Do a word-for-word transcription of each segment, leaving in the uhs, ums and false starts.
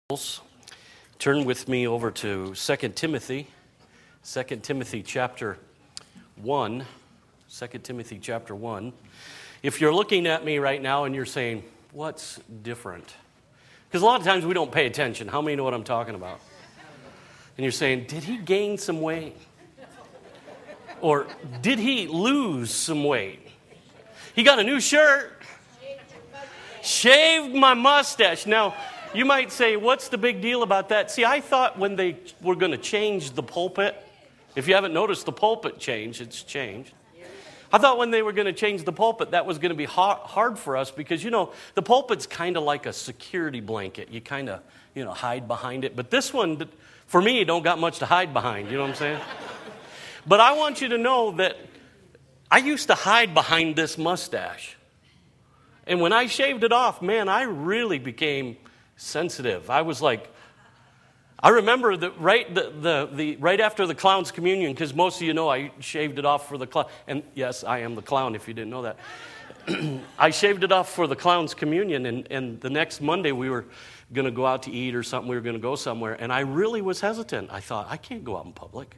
Turn with me over to Second Timothy, Second Timothy chapter one, Second Timothy chapter one. If you're looking at me right now and you're saying, what's different? Because a lot of times we don't pay attention. How many know what I'm talking about? And you're saying, did he gain some weight? Or did he lose some weight? He got a new shirt. Shaved my mustache. Now, you might say, what's the big deal about that? See, I thought when they were going to change the pulpit, if you haven't noticed the pulpit change, it's changed. I thought when they were going to change the pulpit, that was going to be hard for us because, you know, the pulpit's kind of like a security blanket. You kind of, you know, hide behind it. But this one, for me, don't got much to hide behind. You know what I'm saying? But I want you to know that I used to hide behind this mustache. And when I shaved it off, man, I really became sensitive. I was like, I remember that right the, the the right after the clown's communion, because most of you know I shaved it off for the clown. And yes, I am the clown if you didn't know that. I shaved it off for the clown's communion, and, and the next Monday we were going to go out to eat or something. We were going to go somewhere, and I really was hesitant. I thought, I can't go out in public.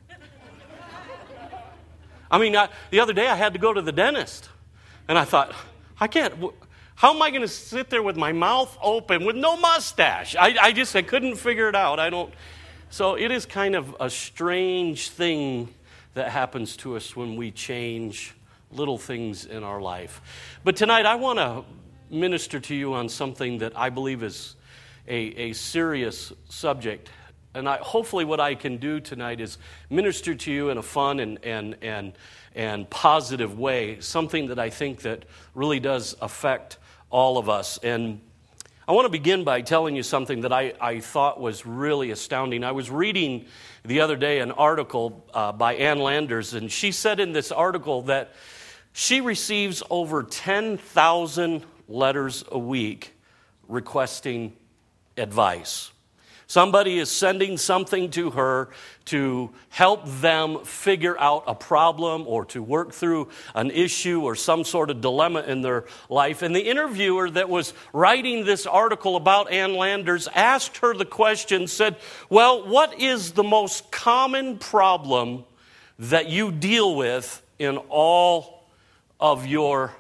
I mean, I, the other day I had to go to the dentist, and I thought, I can't. How am I going to sit there with my mouth open with no mustache? I, I just I couldn't figure it out. I don't. So it is kind of a strange thing that happens to us when we change little things in our life. But tonight I want to minister to you on something that I believe is a, a serious subject. And I, hopefully what I can do tonight is minister to you in a fun and and and and positive way, something that I think that really does affect all of us. And I want to begin by telling you something that I, I thought was really astounding. I was reading the other day an article uh, by Ann Landers, and she said in this article that she receives over ten thousand letters a week requesting advice. Somebody is sending something to her to help them figure out a problem or to work through an issue or some sort of dilemma in their life. And the interviewer that was writing this article about Ann Landers asked her the question, said, well, what is the most common problem that you deal with in all of your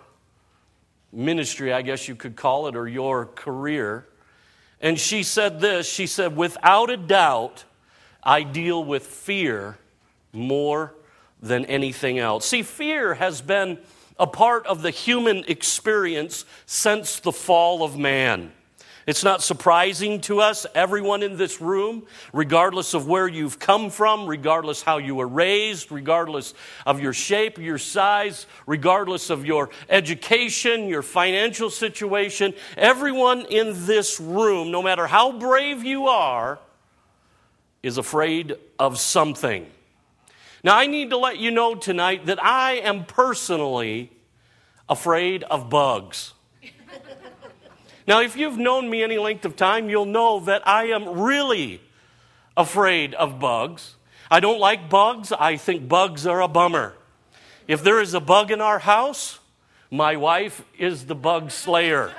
ministry, I guess you could call it, or your career? And she said this, she said, without a doubt, I deal with fear more than anything else. See, fear has been a part of the human experience since the fall of man. It's not surprising to us, everyone in this room, regardless of where you've come from, regardless how you were raised, regardless of your shape, your size, regardless of your education, your financial situation, everyone in this room, no matter how brave you are, is afraid of something. Now, I need to let you know tonight that I am personally afraid of bugs. Now, if you've known me any length of time, you'll know that I am really afraid of bugs. I don't like bugs. I think bugs are a bummer. If there is a bug in our house, my wife is the bug slayer.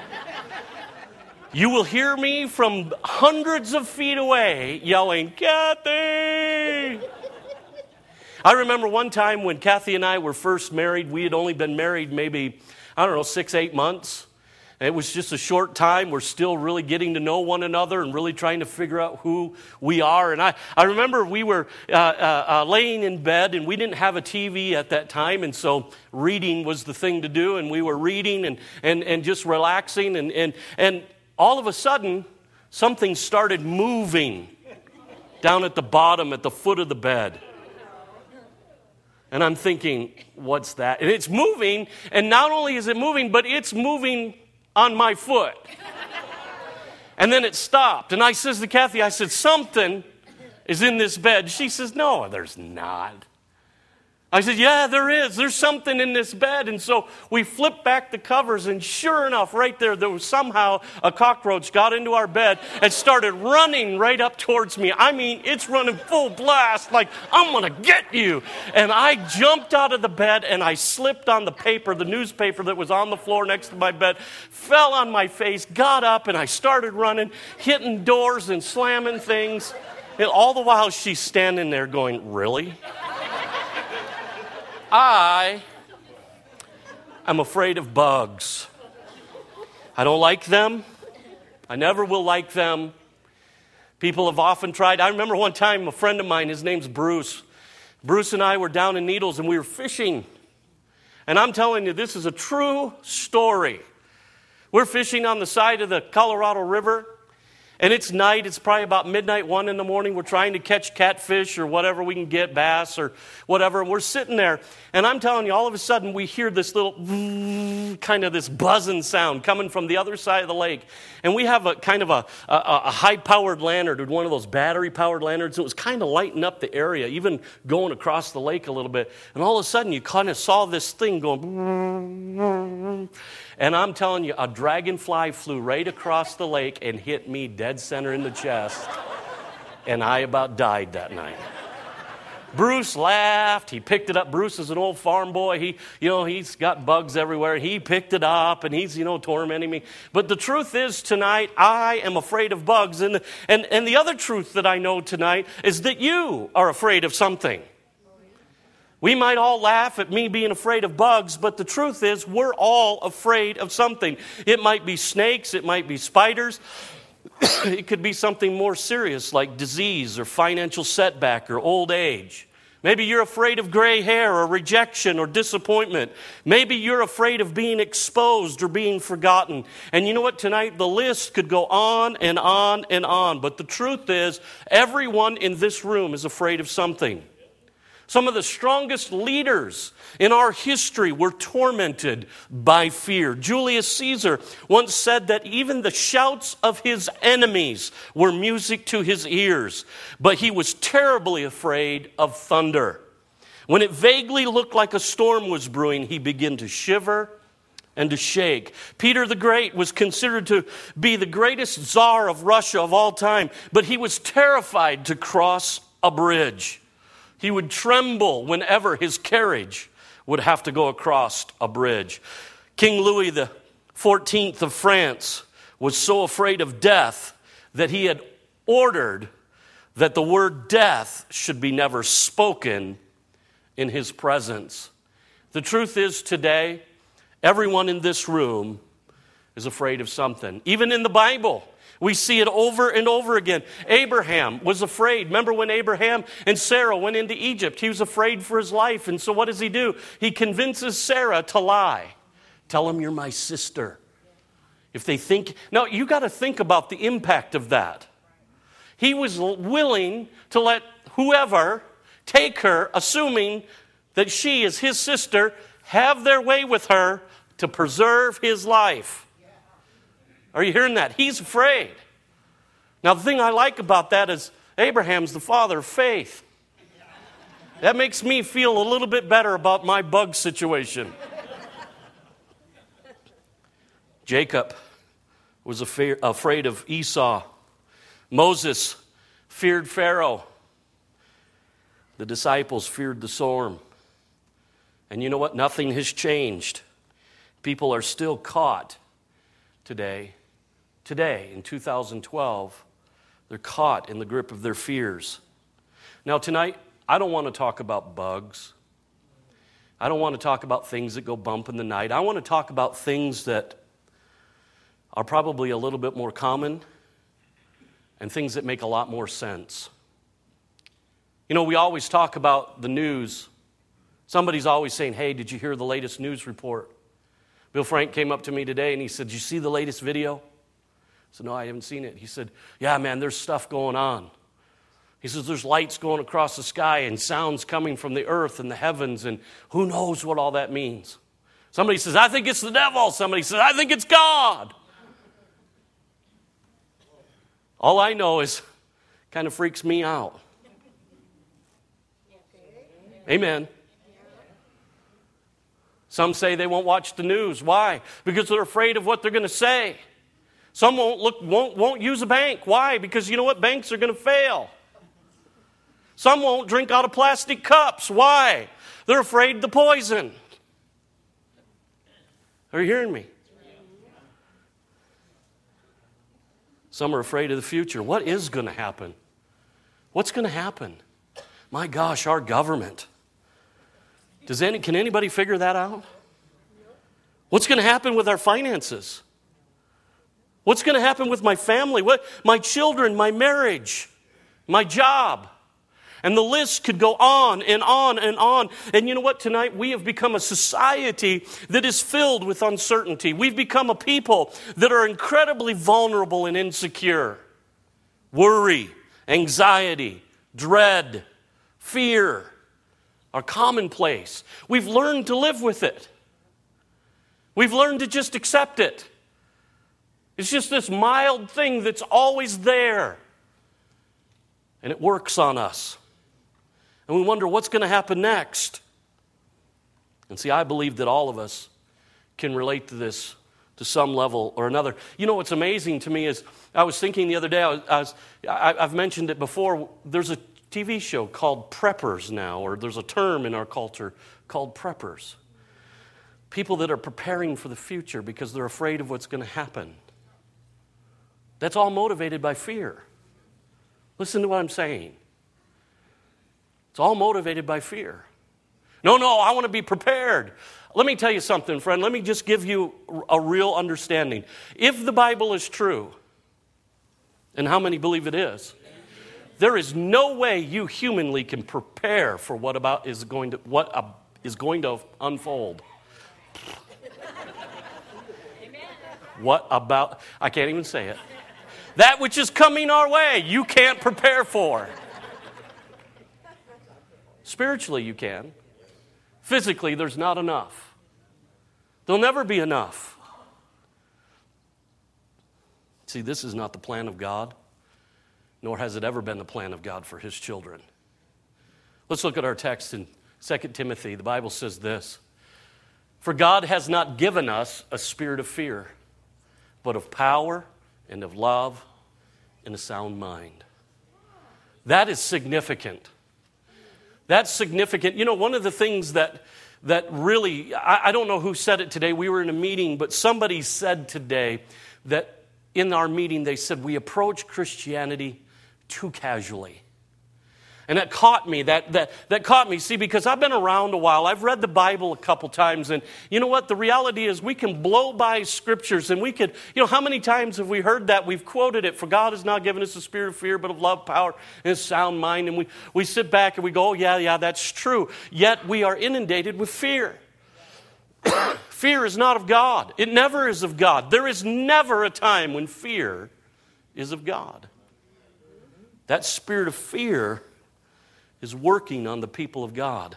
You will hear me from hundreds of feet away yelling, Kathy! I remember one time when Kathy and I were first married, we had only been married maybe, I don't know, six, eight months. It was just a short time. We're still really getting to know one another and really trying to figure out who we are. And I, I remember we were uh, uh, uh, laying in bed, and we didn't have a T V at that time, and so reading was the thing to do. And we were reading and and, and just relaxing, and, and, and all of a sudden, something started moving down at the bottom, at the foot of the bed. And I'm thinking, what's that? And it's moving, and not only is it moving, but it's moving on my foot. And then it stopped. And I says to Kathy, I said, something is in this bed. She says, no, there's not. I said, yeah, there is. There's something in this bed. And so we flipped back the covers, and sure enough, right there, there was somehow a cockroach got into our bed and started running right up towards me. I mean, it's running full blast, like, I'm going to get you. And I jumped out of the bed, and I slipped on the paper, the newspaper that was on the floor next to my bed, fell on my face, got up, and I started running, hitting doors and slamming things. And all the while, she's standing there going, really? I am afraid of bugs. I don't like them. I never will like them. People have often tried. I remember one time a friend of mine, his name's Bruce. Bruce and I were down in Needles and we were fishing. And I'm telling you, this is a true story. We're fishing on the side of the Colorado River. And it's night, it's probably about midnight, one in the morning. We're trying to catch catfish or whatever we can get, bass or whatever. And we're sitting there, and I'm telling you, all of a sudden we hear this little kind of this buzzing sound coming from the other side of the lake. And we have a kind of a, a, a high-powered lantern, one of those battery-powered lanterns. It was kind of lighting up the area, even going across the lake a little bit. And all of a sudden you kind of saw this thing going. And I'm telling you, a dragonfly flew right across the lake and hit me dead center in the chest. And I about died that night. Bruce laughed. He picked it up. Bruce is an old farm boy. He, you know, he's got bugs everywhere. He picked it up and he's, you know, tormenting me. But the truth is tonight, I am afraid of bugs. And, and, and the other truth that I know tonight is that you are afraid of something. We might all laugh at me being afraid of bugs, but the truth is we're all afraid of something. It might be snakes, it might be spiders. It could be something more serious like disease or financial setback or old age. Maybe you're afraid of gray hair or rejection or disappointment. Maybe you're afraid of being exposed or being forgotten. And you know what? Tonight the list could go on and on and on. But the truth is everyone in this room is afraid of something. Some of the strongest leaders in our history were tormented by fear. Julius Caesar once said that even the shouts of his enemies were music to his ears, but he was terribly afraid of thunder. When it vaguely looked like a storm was brewing, he began to shiver and to shake. Peter the Great was considered to be the greatest czar of Russia of all time, but he was terrified to cross a bridge. He would tremble whenever his carriage would have to go across a bridge. King Louis the fourteenth of France was so afraid of death that he had ordered that the word death should be never spoken in his presence. The truth is today, everyone in this room is afraid of something. Even in the Bible, we see it over and over again. Abraham was afraid. Remember when Abraham and Sarah went into Egypt? He was afraid for his life. And so what does he do? He convinces Sarah to lie. Tell them you're my sister. If they think... Now, you got to think about the impact of that. He was willing to let whoever take her, assuming that she is his sister, have their way with her to preserve his life. Are you hearing that? He's afraid. Now, the thing I like about that is Abraham's the father of faith. That makes me feel a little bit better about my bug situation. Jacob was afraid of Esau. Moses feared Pharaoh. The disciples feared the storm. And you know what? Nothing has changed. People are still caught today. Today, in two thousand twelve, they're caught in the grip of their fears. Now, tonight, I don't want to talk about bugs. I don't want to talk about things that go bump in the night. I want to talk about things that are probably a little bit more common and things that make a lot more sense. You know, we always talk about the news. Somebody's always saying, hey, did you hear the latest news report? Bill Frank came up to me today and he said, did you see the latest video? I said, no, I haven't seen it. He said, yeah, man, there's stuff going on. He says, there's lights going across the sky and sounds coming from the earth and the heavens, and who knows what all that means. Somebody says, I think it's the devil. Somebody says, I think it's God. All I know is it kind of freaks me out. Amen. Some say they won't watch the news. Why? Because they're afraid of what they're going to say. Some won't look, won't, won't use a bank. Why? Because you know what? Banks are going to fail. Some won't drink out of plastic cups. Why? They're afraid of the poison. Are you hearing me? Some are afraid of the future. What is going to happen? What's going to happen? My gosh, our government. Does any, can anybody figure that out? What's going to happen with our finances? What's going to happen with my family? What, my children, my marriage, my job? And the list could go on and on and on. And you know what? Tonight we have become a society that is filled with uncertainty. We've become a people that are incredibly vulnerable and insecure. Worry, anxiety, dread, fear are commonplace. We've learned to live with it. We've learned to just accept it. It's just this mild thing that's always there. And it works on us. And we wonder what's going to happen next. And see, I believe that all of us can relate to this to some level or another. You know what's amazing to me is, I was thinking the other day, I was, I was, I, I've mentioned it before, there's a T V show called Preppers now, or there's a term in our culture called Preppers. People that are preparing for the future because they're afraid of what's going to happen. That's all motivated by fear. Listen to what I'm saying. It's all motivated by fear. No, no, I want to be prepared. Let me tell you something, friend. Let me just give you a real understanding. If the Bible is true, and how many believe it is, there is no way you humanly can prepare for what about is going to what uh, is going to unfold. What about? I can't even say it. That which is coming our way, you can't prepare for. Spiritually, you can. Physically, there's not enough. There'll never be enough. See, this is not the plan of God, nor has it ever been the plan of God for His children. Let's look at our text in Second Timothy. The Bible says this: "For God has not given us a spirit of fear, but of power and of love and a sound mind." That is significant. That's significant. You know, one of the things that that really, I, I don't know who said it today. We were in a meeting, but somebody said today that in our meeting, they said we approach Christianity too casually. And that caught me, that, that, that caught me. See, because I've been around a while. I've read the Bible a couple times. And you know what? The reality is we can blow by scriptures and we could, you know, how many times have we heard that? We've quoted it. For God has not given us a spirit of fear, but of love, power, and a sound mind. And we, we sit back and we go, oh, yeah, yeah, that's true. Yet we are inundated with fear. Fear is not of God. It never is of God. There is never a time when fear is of God. That spirit of fear is working on the people of God.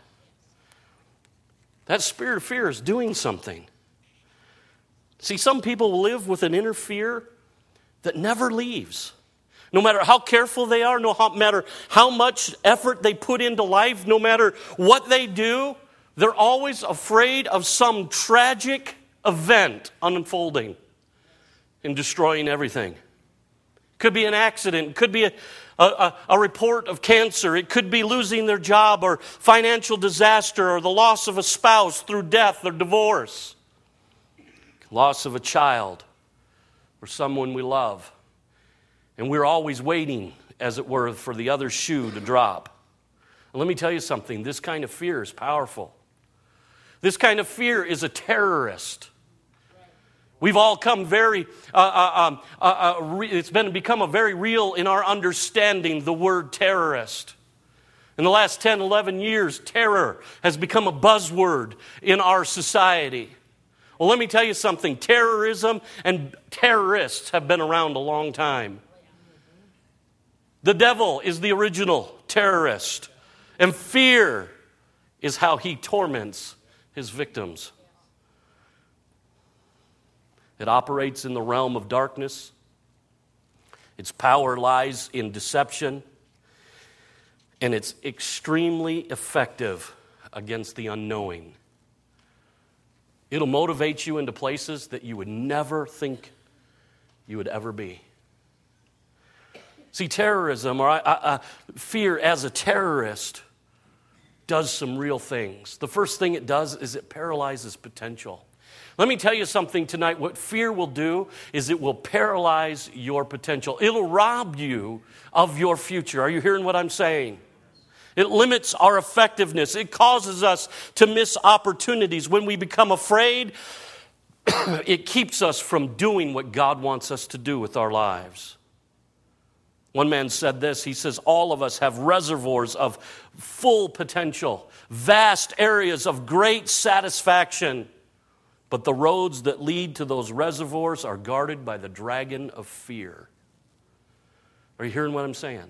That spirit of fear is doing something. See, some people live with an inner fear that never leaves. No matter how careful they are, no matter how much effort they put into life, no matter what they do, they're always afraid of some tragic event unfolding and destroying everything. Could be an accident, could be a A, a, a report of cancer. It could be losing their job or financial disaster or the loss of a spouse through death or divorce. Loss of a child or someone we love. And we're always waiting, as it were, for the other shoe to drop. And let me tell you something. This kind of fear is powerful. This kind of fear is a terrorist. We've all come very, uh, uh, um, uh, uh, re- it's been become a very real in our understanding, the word terrorist. In the last ten, eleven years, terror has become a buzzword in our society. Well, let me tell you something. Terrorism and terrorists have been around a long time. The devil is the original terrorist, and fear is how he torments his victims. It operates in the realm of darkness. Its power lies in deception. And it's extremely effective against the unknowing. It'll motivate you into places that you would never think you would ever be. See, terrorism, or uh, uh, fear as a terrorist, does some real things. The first thing it does is it paralyzes potential. Let me tell you something tonight. What fear will do is it will paralyze your potential. It'll rob you of your future. Are you hearing what I'm saying? It limits our effectiveness. It causes us to miss opportunities. When we become afraid, it keeps us from doing what God wants us to do with our lives. One man said this, he says, all of us have reservoirs of full potential, vast areas of great satisfaction, but the roads that lead to those reservoirs are guarded by the dragon of fear. Are you hearing what I'm saying?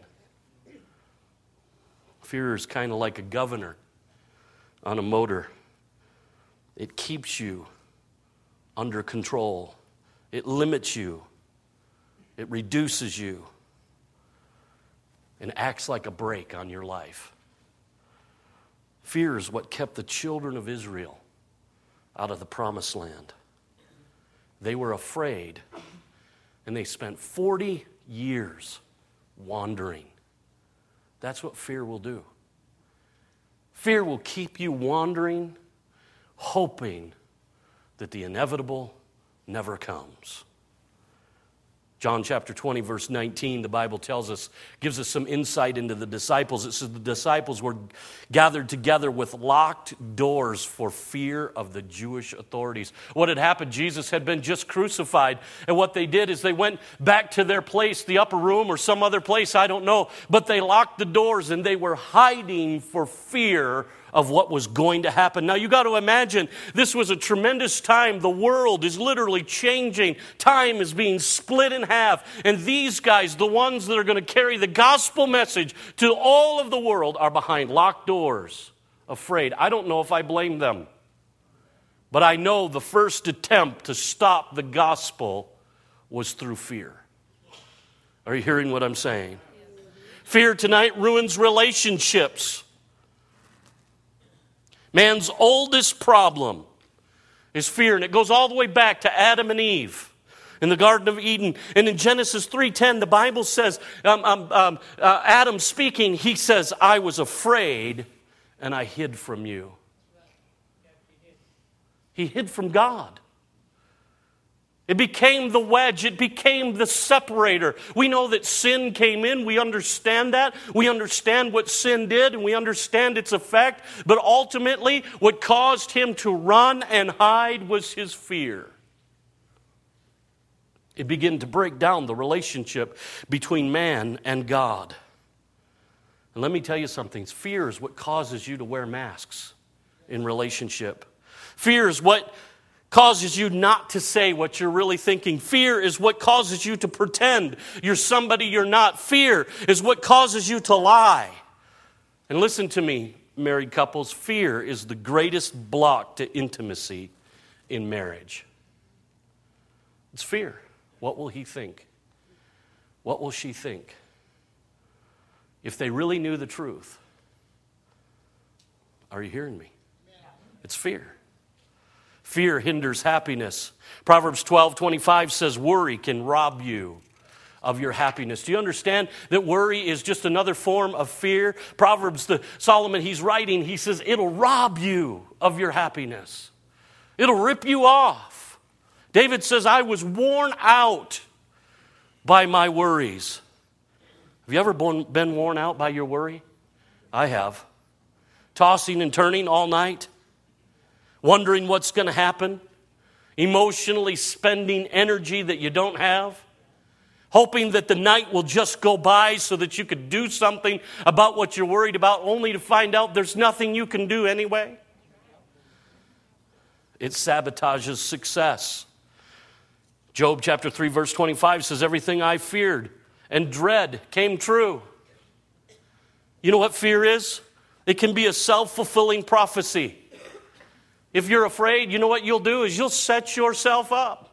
Fear is kind of like a governor on a motor. It keeps you under control. It limits you. It reduces you. And acts like a brake on your life. Fear is what kept the children of Israel out of the promised land. They were afraid, and they spent forty years wandering. That's what fear will do. Fear will keep you wandering, hoping that the inevitable never comes. John chapter twenty, verse nineteen, the Bible tells us, gives us some insight into the disciples. It says the disciples were gathered together with locked doors for fear of the Jewish authorities. What had happened, Jesus had been just crucified. And what they did is they went back to their place, the upper room or some other place, I don't know. But they locked the doors and they were hiding for fear of what was going to happen. Now you got to imagine, this was a tremendous time. The world is literally changing. Time is being split in half. And these guys, the ones that are going to carry the gospel message to all of the world, are behind locked doors, afraid. I don't know if I blame them. But I know the first attempt to stop the gospel was through fear. Are you hearing what I'm saying? Fear tonight ruins relationships. Man's oldest problem is fear, and it goes all the way back to Adam and Eve in the Garden of Eden. And in Genesis three ten, the Bible says, um, um, um, uh, Adam speaking, he says, I was afraid and I hid from you. He hid from God. It became the wedge. It became the separator. We know that sin came in. We understand that. We understand what sin did, and we understand its effect. But ultimately, what caused him to run and hide was his fear. It began to break down the relationship between man and God. And let me tell you something. Fear is what causes you to wear masks in relationship. Fear is what causes you not to say what you're really thinking. Fear is what causes you to pretend you're somebody you're not. Fear is what causes you to lie. And listen to me, married couples, fear is the greatest block to intimacy in marriage. It's fear. What will he think? What will she think? If they really knew the truth. Are you hearing me? It's fear. Fear hinders happiness. Proverbs twelve twenty-five says worry can rob you of your happiness. Do you understand that worry is just another form of fear? Proverbs, the Solomon, he's writing, he says it'll rob you of your happiness. It'll rip you off. David says, I was worn out by my worries. Have you ever been worn out by your worry? I have. Tossing and turning all night. Wondering what's going to happen, emotionally spending energy that you don't have, hoping that the night will just go by so that you could do something about what you're worried about, only to find out there's nothing you can do anyway. It sabotages success. Job chapter three verse twenty-five says, everything I feared and dread came true. You know what fear is? It can be a self-fulfilling prophecy. If you're afraid, you know what you'll do is you'll set yourself up.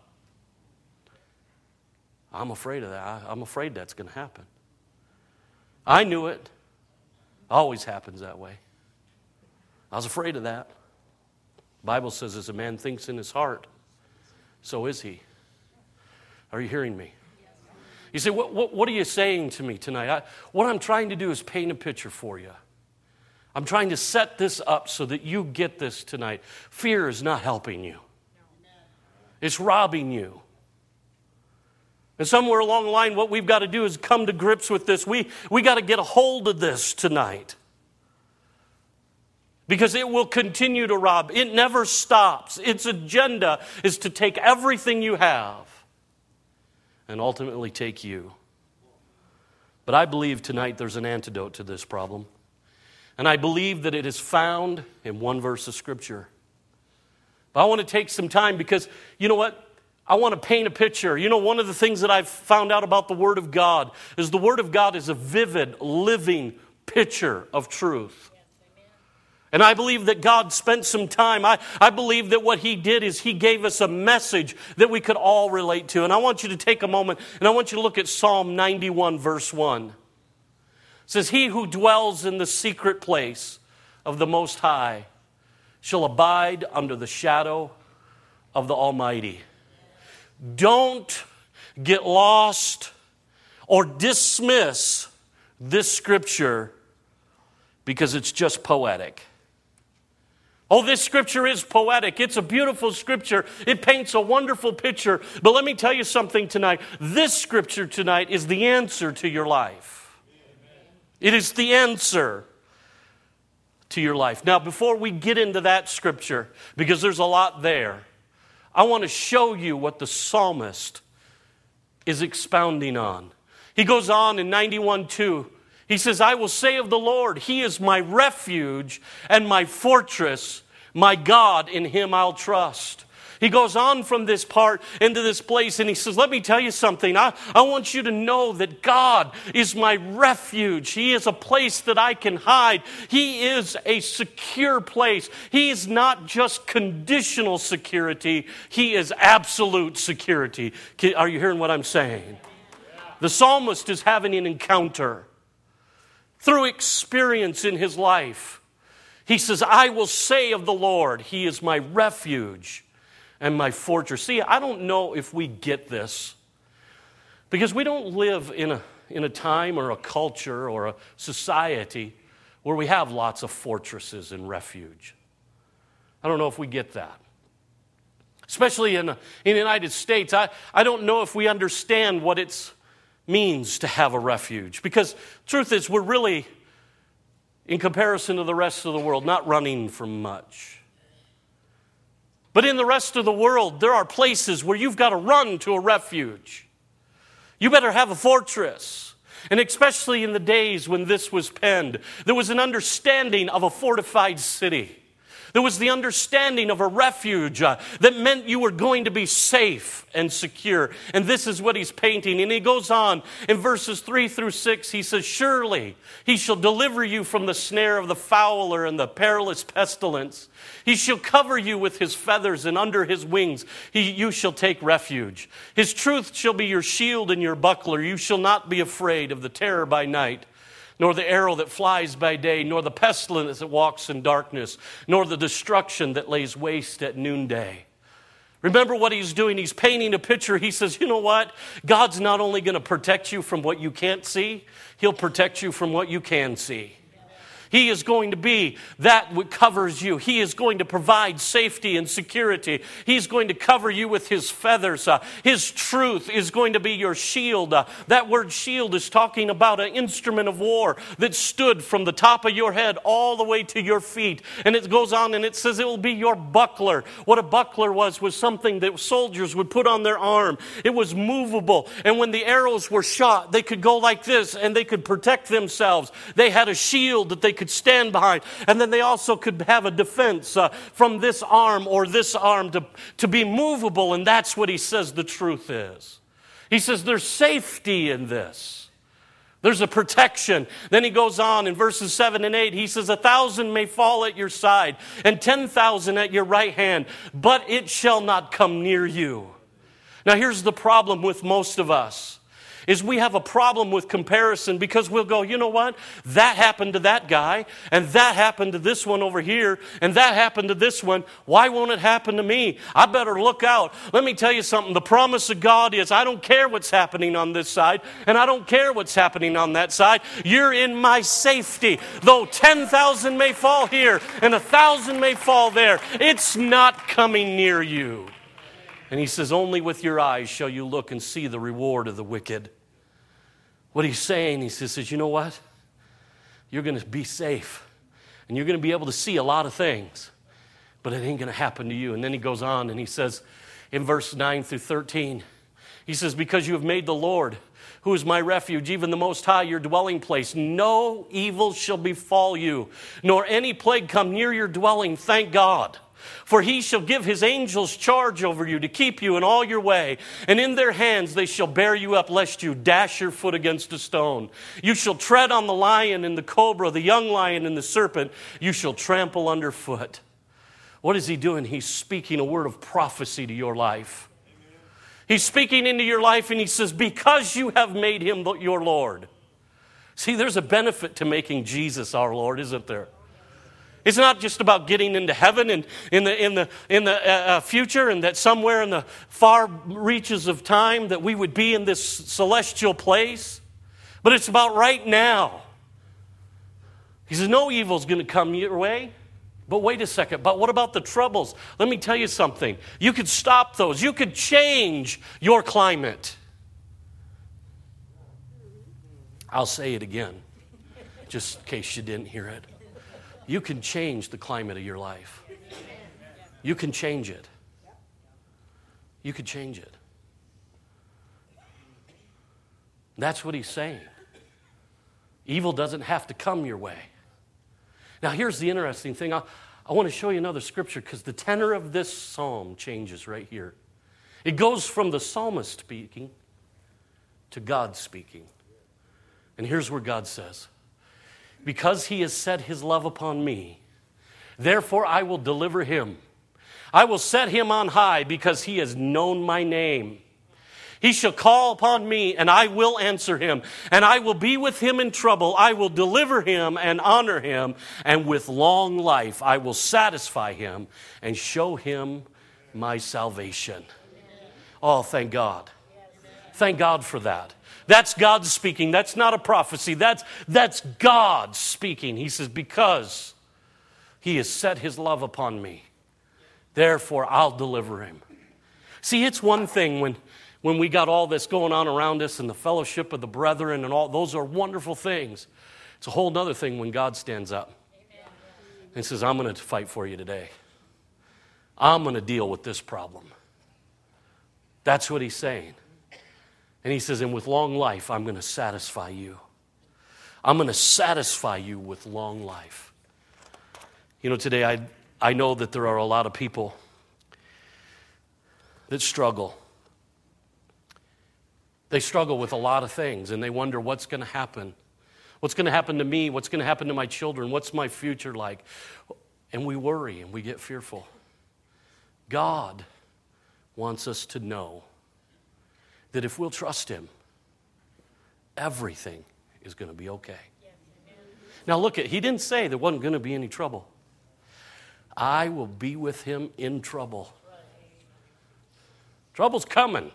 I'm afraid of that. I'm afraid that's going to happen. I knew it. Always happens that way. I was afraid of that. The Bible says, as a man thinks in his heart, so is he. Are you hearing me? You say, what, what, what are you saying to me tonight? I, what I'm trying to do is paint a picture for you. I'm trying to set this up so that you get this tonight. Fear is not helping you. It's robbing you. And somewhere along the line, what we've got to do is come to grips with this. We, we got to get a hold of this tonight. Because it will continue to rob. It never stops. Its agenda is to take everything you have and ultimately take you. But I believe tonight there's an antidote to this problem. And I believe that it is found in one verse of Scripture. But I want to take some time because, you know what? I want to paint a picture. You know, one of the things that I've found out about the Word of God is the Word of God is a vivid, living picture of truth. And I believe that God spent some time. I, I believe that what He did is He gave us a message that we could all relate to. And I want you to take a moment and I want you to look at Psalm ninety-one, verse one. It says, he who dwells in the secret place of the Most High shall abide under the shadow of the Almighty. Don't get lost or dismiss this scripture because it's just poetic. Oh, this scripture is poetic. It's a beautiful scripture. It paints a wonderful picture. But let me tell you something tonight. This scripture tonight is the answer to your life. It is the answer to your life. Now, before we get into that scripture, because there's a lot there, I want to show you what the psalmist is expounding on. He goes on in ninety-one two. He says, I will say of the Lord, He is my refuge and my fortress, my God, in Him I'll trust. He goes on from this part into this place and he says, let me tell you something. I, I want you to know that God is my refuge. He is a place that I can hide. He is a secure place. He is not just conditional security. He is absolute security. Are you hearing what I'm saying? The psalmist is having an encounter through experience in his life. He says, I will say of the Lord, He is my refuge and my fortress. See, I don't know if we get this because we don't live in a, in a time or a culture or a society where we have lots of fortresses and refuge. I don't know if we get that. Especially in, in the United States, I, I don't know if we understand what it means to have a refuge. Because truth is, we're really, in comparison to the rest of the world, not running from much. But in the rest of the world, there are places where you've got to run to a refuge. You better have a fortress. And especially in the days when this was penned, there was an understanding of a fortified city. There was the understanding of a refuge uh, that meant you were going to be safe and secure. And this is what he's painting. And he goes on in verses three through six. He says, surely He shall deliver you from the snare of the fowler and the perilous pestilence. He shall cover you with His feathers, and under His wings he, you shall take refuge. His truth shall be your shield and your buckler. You shall not be afraid of the terror by night, nor the arrow that flies by day, nor the pestilence that walks in darkness, nor the destruction that lays waste at noonday. Remember what he's doing. He's painting a picture. He says, you know what? God's not only going to protect you from what you can't see, He'll protect you from what you can see. He is going to be that which covers you. He is going to provide safety and security. He's going to cover you with His feathers. Uh, his truth is going to be your shield. Uh, that word shield is talking about an instrument of war that stood from the top of your head all the way to your feet. And it goes on and it says it will be your buckler. What a buckler was, was something that soldiers would put on their arm. It was movable. And when the arrows were shot, they could go like this and they could protect themselves. They had a shield that they could stand behind. And then they also could have a defense uh, from this arm or this arm to, to be movable. And that's what he says the truth is. He says there's safety in this. There's a protection. Then he goes on in verses seven and eight. He says, a thousand may fall at your side and ten thousand at your right hand, but it shall not come near you. Now here's the problem with most of us. is we have a problem with comparison because we'll go, you know what? That happened to that guy, and that happened to this one over here, and that happened to this one. Why won't it happen to me? I better look out. Let me tell you something. The promise of God is I don't care what's happening on this side, and I don't care what's happening on that side. You're in my safety. Though ten thousand may fall here and a thousand may fall there, it's not coming near you. And he says, only with your eyes shall you look and see the reward of the wicked. What he's saying, he says, you know what? You're going to be safe. And you're going to be able to see a lot of things. But it ain't going to happen to you. And then he goes on and he says in verse nine through thirteen, he says, because you have made the Lord, who is my refuge, even the Most High, your dwelling place, no evil shall befall you, nor any plague come near your dwelling, thank God. For he shall give his angels charge over you to keep you in all your way. And in their hands they shall bear you up, lest you dash your foot against a stone. You shall tread on the lion and the cobra, the young lion and the serpent. You shall trample underfoot. What is he doing? He's speaking a word of prophecy to your life. He's speaking into your life and he says, because you have made him your Lord. See, there's a benefit to making Jesus our Lord, isn't there? It's not just about getting into heaven and in the in the in the uh, future, and that somewhere in the far reaches of time that we would be in this celestial place, but it's about right now. He says, no evil is going to come your way. But wait a second, but what about the troubles? Let me tell you something. You could stop those. You could change your climate. I'll say it again, just in case you didn't hear it. You can change the climate of your life. You can change it. You can change it. That's what he's saying. Evil doesn't have to come your way. Now, here's the interesting thing. I, I want to show you another scripture because the tenor of this psalm changes right here. It goes from the psalmist speaking to God speaking. And here's where God says, because he has set his love upon me, therefore I will deliver him. I will set him on high because he has known my name. He shall call upon me and I will answer him, and I will be with him in trouble. I will deliver him and honor him, and with long life I will satisfy him and show him my salvation. Oh, thank God. Thank God for that. That's God speaking. That's not a prophecy. That's, that's God speaking. He says, because he has set his love upon me, therefore I'll deliver him. See, it's one thing when, when we got all this going on around us and the fellowship of the brethren and all, those are wonderful things. It's a whole other thing when God stands up and says, I'm going to fight for you today. I'm going to deal with this problem. That's what he's saying. And he says, and with long life, I'm going to satisfy you. I'm going to satisfy you with long life. You know, today I, I know that there are a lot of people that struggle. They struggle with a lot of things, and they wonder what's going to happen. What's going to happen to me? What's going to happen to my children? What's my future like? And we worry and we get fearful. God wants us to know that if we'll trust him, everything is going to be okay. Now look, at he didn't say there wasn't going to be any trouble. I will be with him in trouble. Trouble's coming.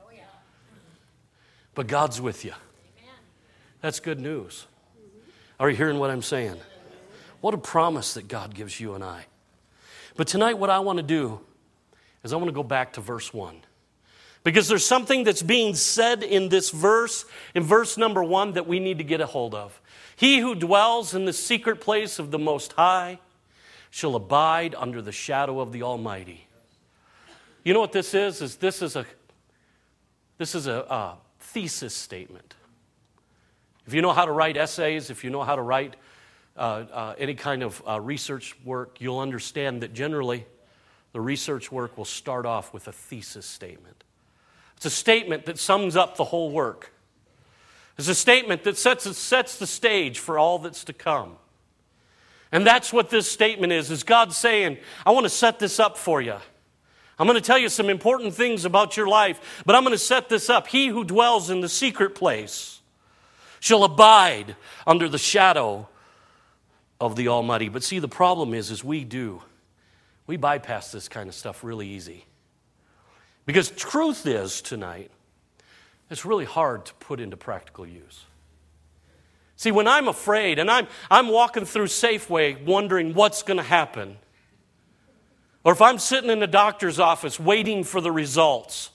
But God's with you. That's good news. Are you hearing what I'm saying? What a promise that God gives you and I. But tonight what I want to do is I want to go back to verse one. Because there's something that's being said in this verse, in verse number one, that we need to get a hold of. He who dwells in the secret place of the Most High shall abide under the shadow of the Almighty. You know what this is? Is this is a this is a, a thesis statement. If you know how to write essays, if you know how to write uh, uh, any kind of uh, research work, you'll understand that generally the research work will start off with a thesis statement. It's a statement that sums up the whole work. It's a statement that sets, sets the stage for all that's to come. And that's what this statement is, is God saying, I want to set this up for you. I'm going to tell you some important things about your life, but I'm going to set this up. He who dwells in the secret place shall abide under the shadow of the Almighty. But see, the problem is, is we do. We bypass this kind of stuff really easy. Because truth is tonight, it's really hard to put into practical use. See, when I'm afraid and I'm, I'm walking through Safeway wondering what's going to happen, or if I'm sitting in the doctor's office waiting for the results,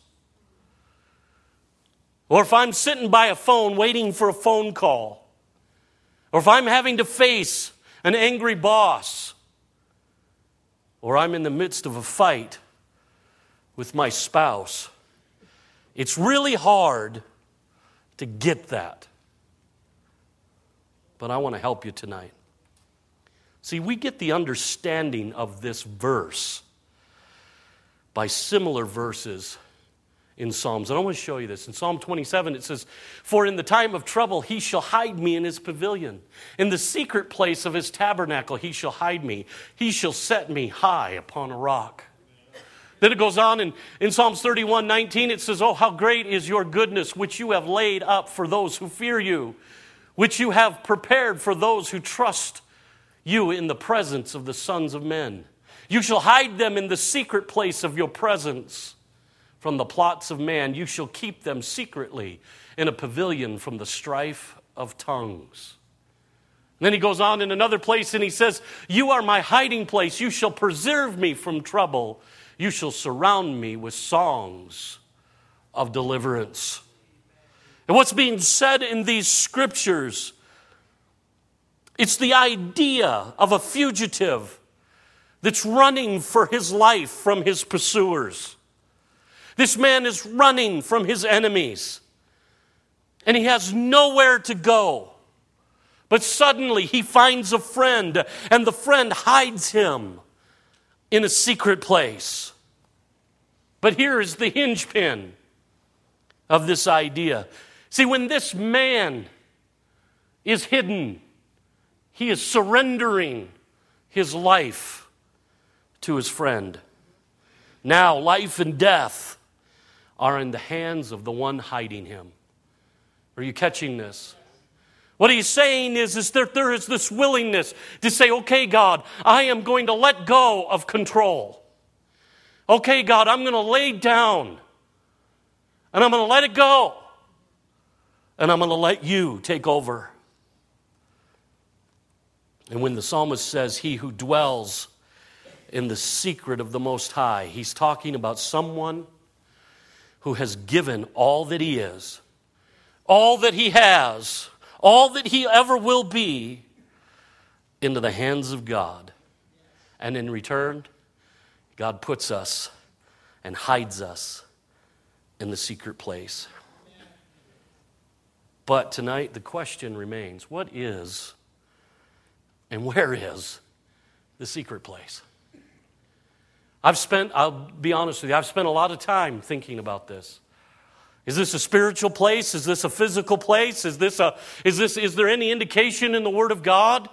or if I'm sitting by a phone waiting for a phone call, or if I'm having to face an angry boss, or I'm in the midst of a fight with my spouse, it's really hard to get that. But I want to help you tonight. See, we get the understanding of this verse by similar verses in Psalms. And I want to show you this. In Psalm twenty-seven, it says, "For in the time of trouble he shall hide me in his pavilion. In the secret place of his tabernacle he shall hide me. He shall set me high upon a rock." Then it goes on in, in Psalms thirty-one nineteen, it says, "Oh, how great is your goodness, which you have laid up for those who fear you, which you have prepared for those who trust you in the presence of the sons of men. You shall hide them in the secret place of your presence. From the plots of man, you shall keep them secretly in a pavilion from the strife of tongues." And then he goes on in another place and he says, "You are my hiding place. You shall preserve me from trouble. You shall surround me with songs of deliverance." And what's being said in these scriptures, it's the idea of a fugitive that's running for his life from his pursuers. This man is running from his enemies, and he has nowhere to go. But suddenly he finds a friend, and the friend hides him in a secret place. But here is the hinge pin of this idea. See, when this man is hidden, he is surrendering his life to his friend. Now, life and death are in the hands of the one hiding him. Are you catching this? What he's saying is, is that there is this willingness to say, "Okay, God, I am going to let go of control. Okay, God, I'm going to lay down, and I'm going to let it go, and I'm going to let you take over." And when the psalmist says, "He who dwells in the secret of the Most High," he's talking about someone who has given all that he is, all that he has, all that he ever will be into the hands of God. And in return, God puts us and hides us in the secret place. But tonight, the question remains, what is and where is the secret place? I've spent, I'll be honest with you, I've spent a lot of time thinking about this. Is this a spiritual place? Is this a physical place? Is this a, is this, is there any indication in the Word of God?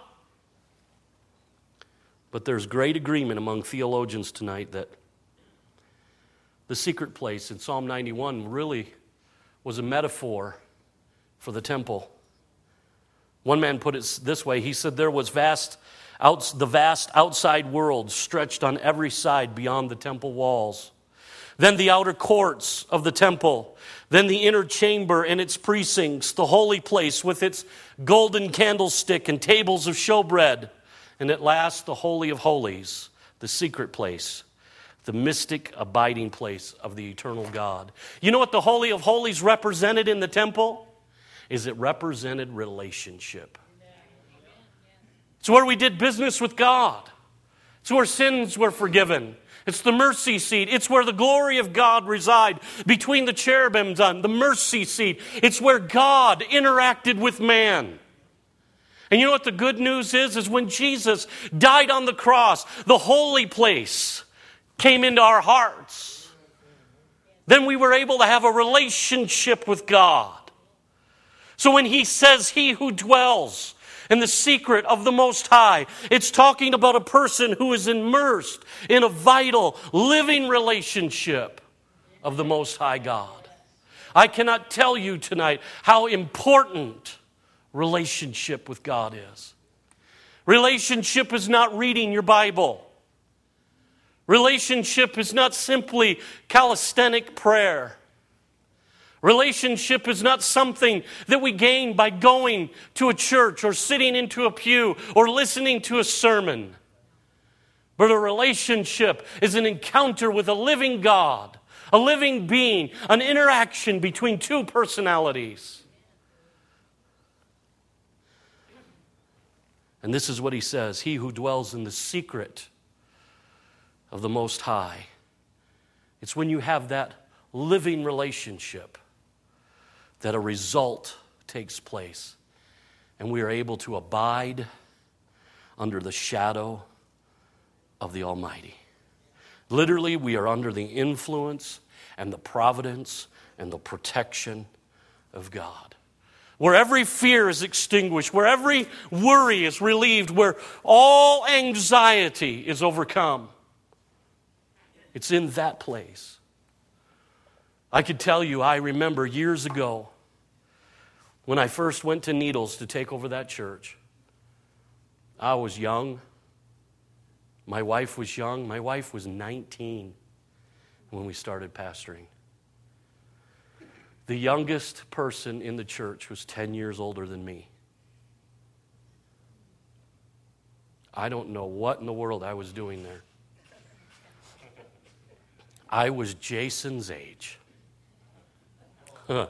But there's great agreement among theologians tonight that the secret place in Psalm ninety-one really was a metaphor for the temple. One man put it this way. He said there was vast, out, the vast outside world stretched on every side beyond the temple walls. Then the outer courts of the temple. Then the inner chamber and its precincts, the holy place with its golden candlestick and tables of showbread. And at last the Holy of Holies, the secret place, the mystic abiding place of the eternal God. You know what the Holy of Holies represented in the temple? Is it represented relationship. It's where we did business with God. It's where sins were forgiven. It's the mercy seat. It's where the glory of God reside between the cherubims on the mercy seat. It's where God interacted with man. And you know what the good news is? Is when Jesus died on the cross, the holy place came into our hearts. Then we were able to have a relationship with God. So when he says, "He who dwells," and the secret of the Most High. It's talking about a person who is immersed in a vital, living relationship of the Most High God. I cannot tell you tonight how important relationship with God is. Relationship is not reading your Bible. Relationship is not simply calisthenic prayer. Relationship is not something that we gain by going to a church or sitting into a pew or listening to a sermon. But a relationship is an encounter with a living God, a living being, an interaction between two personalities. And this is what he says, he who dwells in the secret of the Most High. It's when you have that living relationship that a result takes place, and we are able to abide under the shadow of the Almighty. Literally, we are under the influence and the providence and the protection of God. Where every fear is extinguished, where every worry is relieved, where all anxiety is overcome. It's in that place. I could tell you, I remember years ago when I first went to Needles to take over that church. I was young. My wife was young. My wife was nineteen when we started pastoring. The youngest person in the church was ten years older than me. I don't know what in the world I was doing there. I was Jason's age. Huh.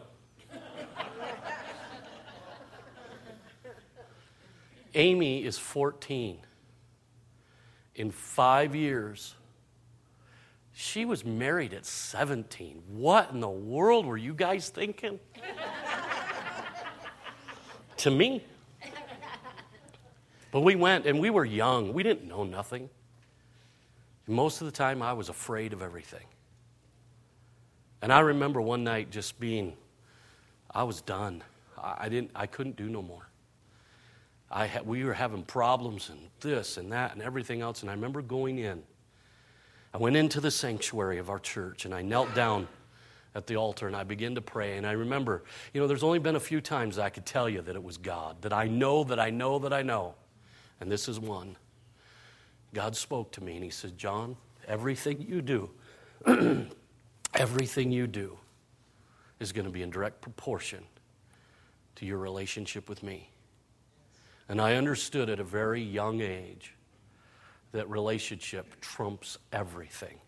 Amy is fourteen. In five years, she was married at seventeen. What in the world were you guys thinking? To me. But we went, and we were young. We didn't know nothing. Most of the time, I was afraid of everything. And I remember one night just being, I was done. I didn't. I couldn't do no more. I had, we were having problems and this and that and everything else. And I remember going in. I went into the sanctuary of our church, and I knelt down at the altar, and I began to pray. And I remember, you know, there's only been a few times I could tell you that it was God, that I know, that I know, that I know. And this is one. God spoke to me, and he said, John, everything you do, everything you do is going to be in direct proportion to your relationship with me. And I understood at a very young age that relationship trumps everything.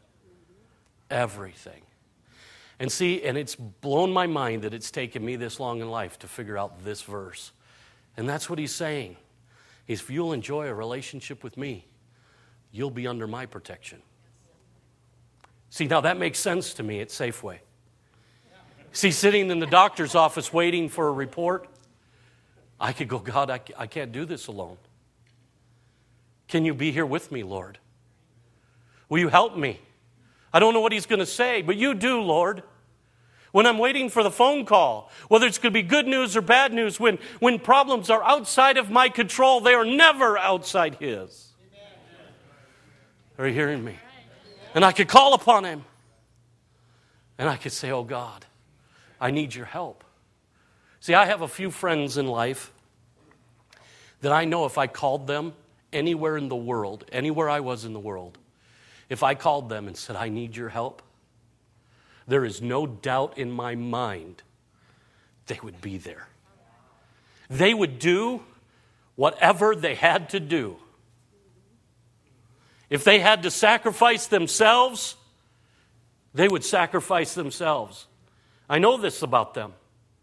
Everything. And see, and it's blown my mind that it's taken me this long in life to figure out this verse. And that's what he's saying. If you'll enjoy a relationship with me, you'll be under my protection. See, now that makes sense to me at Safeway. See, sitting in the doctor's office waiting for a report, I could go, God, I, I can't do this alone. Can you be here with me, Lord? Will you help me? I don't know what he's going to say, but you do, Lord. When I'm waiting for the phone call, whether it's going to be good news or bad news, when, when problems are outside of my control, they are never outside his. Are you hearing me? And I could call upon him. And I could say, oh God, I need your help. See, I have a few friends in life that I know if I called them anywhere in the world, anywhere I was in the world, if I called them and said, I need your help, there is no doubt in my mind they would be there. They would do whatever they had to do. If they had to sacrifice themselves, they would sacrifice themselves. I know this about them.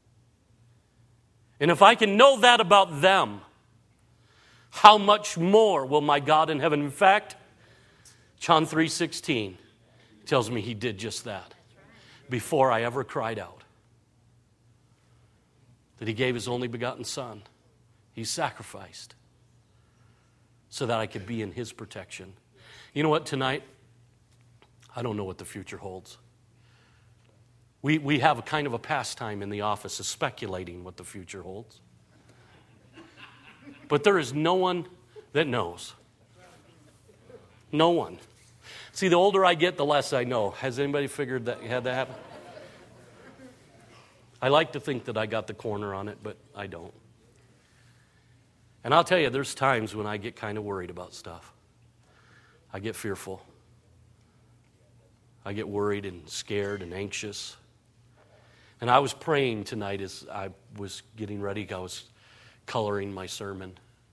And if I can know that about them, how much more will my God in heaven? In fact, John three sixteen tells me he did just that before I ever cried out. That he gave his only begotten son. He sacrificed so that I could be in his protection. You know what, tonight, I don't know what the future holds. We, we have a kind of a pastime in the office of speculating what the future holds. But there is no one that knows. No one. See, the older I get, the less I know. Has anybody figured that had that happen? I like to think that I got the corner on it, but I don't. And I'll tell you, there's times when I get kind of worried about stuff. I get fearful. I get worried and scared and anxious. And I was praying tonight as I was getting ready. I was coloring my sermon.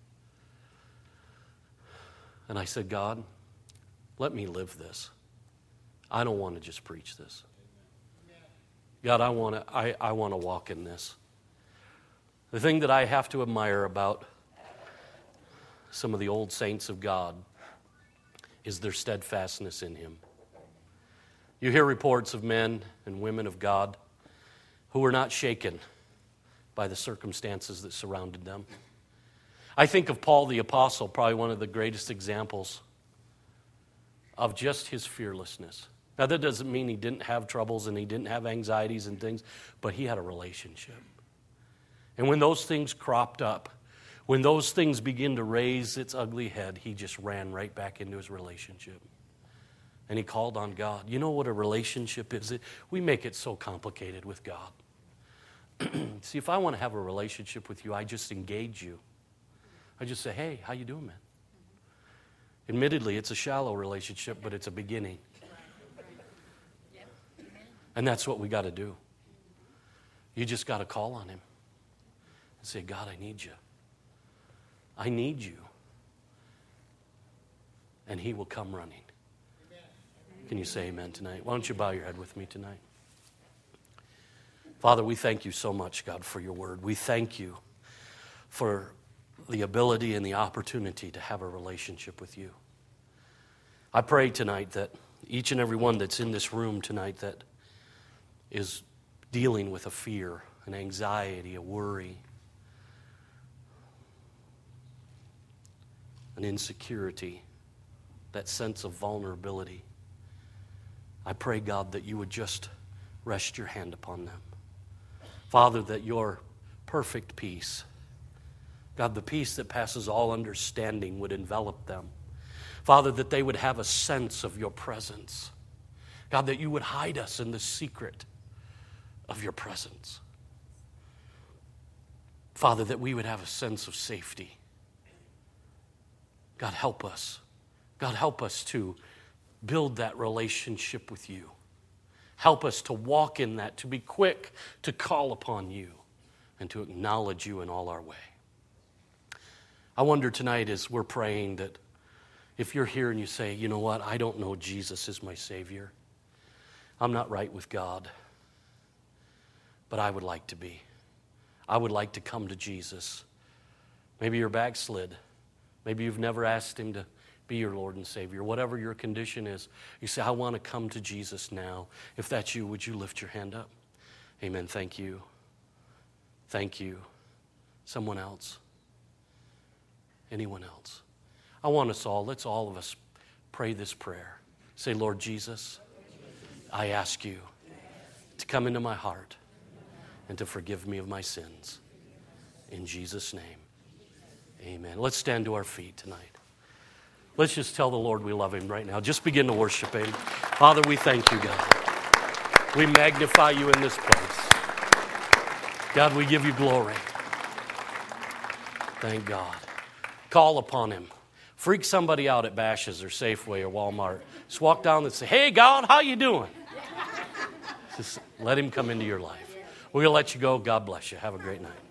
And I said, God, let me live this. I don't want to just preach this. God, I want to I, I want to walk in this. The thing that I have to admire about some of the old saints of God is their steadfastness in Him. You hear reports of men and women of God who were not shaken by the circumstances that surrounded them. I think of Paul the Apostle, probably one of the greatest examples of just his fearlessness. Now, that doesn't mean he didn't have troubles and he didn't have anxieties and things, but he had a relationship. And when those things cropped up, when those things begin to raise its ugly head, he just ran right back into his relationship. And he called on God. You know what a relationship is? We make it so complicated with God. See, if I want to have a relationship with you, I just engage you. I just say, hey, how you doing, man? Admittedly, it's a shallow relationship, but it's a beginning. And that's what we got to do. You just got to call on Him and say, God, I need you. I need you. And He will come running. Can you say amen tonight? Why don't you bow your head with me tonight? Father, we thank you so much, God, for your word. We thank you for the ability and the opportunity to have a relationship with you. I pray tonight that each and every one that's in this room tonight that is dealing with a fear, an anxiety, a worry, an insecurity, that sense of vulnerability, I pray, God, that you would just rest your hand upon them. Father, that your perfect peace, God, the peace that passes all understanding would envelop them. Father, that they would have a sense of your presence. God, that you would hide us in the secret of your presence. Father, that we would have a sense of safety. God, help us. God, help us to build that relationship with you. Help us to walk in that, to be quick to call upon you and to acknowledge you in all our way. I wonder tonight as we're praying that if you're here and you say, you know what, I don't know Jesus as my Savior. I'm not right with God, but I would like to be. I would like to come to Jesus. Maybe you're backslid. Maybe you've never asked Him to be your Lord and Savior. Whatever your condition is, you say, I want to come to Jesus now. If that's you, would you lift your hand up? Amen. Thank you. Thank you. Someone else? Anyone else? I want us all, let's all of us pray this prayer. Say, Lord Jesus, I ask you to come into my heart and to forgive me of my sins. In Jesus' name, amen. Let's stand to our feet tonight. Let's just tell the Lord we love Him right now. Just begin to worship Him. Father, we thank you, God. We magnify you in this place. God, we give you glory. Thank God. Call upon Him. Freak somebody out at Bash's or Safeway or Walmart. Just walk down and say, hey, God, how you doing? Just let Him come into your life. We're going to let you go. God bless you. Have a great night.